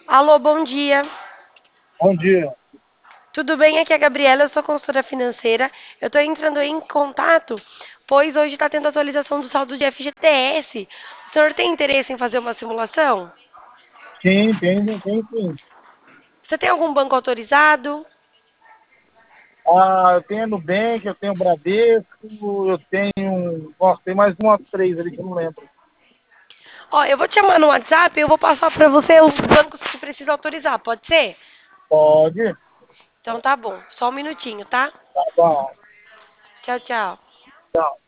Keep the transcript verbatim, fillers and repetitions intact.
Alô, bom dia. Bom dia. Tudo bem? Aqui é a Gabriela, eu sou consultora financeira. Eu estou entrando em contato, pois hoje está tendo atualização do saldo de F G T S. O senhor tem interesse em fazer uma simulação? Sim, tem, tem sim. Você tem algum banco autorizado? Ah, eu tenho a Nubank, eu tenho o Bradesco, eu tenho. Nossa, tem mais umas três ali que eu não lembro. Ó, eu vou te chamar no WhatsApp e eu vou passar para você os bancos que precisa autorizar, pode ser? Pode? Então tá bom, só um minutinho, tá? Tá bom. Tchau, tchau. Tchau.